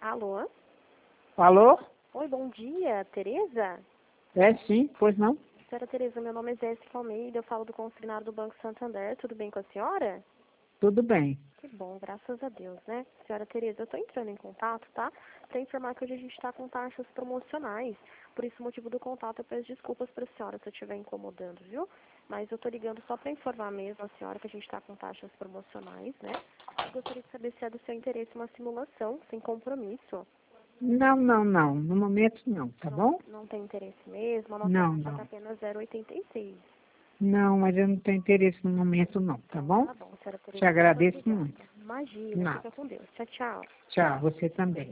Alô? Alô? Oi, bom dia, Tereza? É sim, pois não? Senhora Tereza, meu nome é Jéssica Almeida, eu falo do consignado do Banco Santander, tudo bem com a senhora? Tudo bem. Que bom, graças a Deus, né? Senhora Tereza, eu estou entrando em contato, tá? Para informar que hoje a gente está com taxas promocionais. Por isso, o motivo do contato, eu peço desculpas para a senhora se eu estiver incomodando, viu? Mas eu estou ligando só para informar mesmo a senhora que a gente está com taxas promocionais, né? Eu gostaria de saber se é do seu interesse uma simulação, sem compromisso. Não, não, não. No momento não, tá bom? Não tem interesse mesmo, a nossa Não, taxa está não. apenas 0,86. Não, mas eu não tenho interesse no momento não, tá Então bom? tá bom, senhora Te Tereza, muito agradeço obrigada. muito. Imagina, Nada. fica com Deus. Tchau, tchau. Tchau, você também.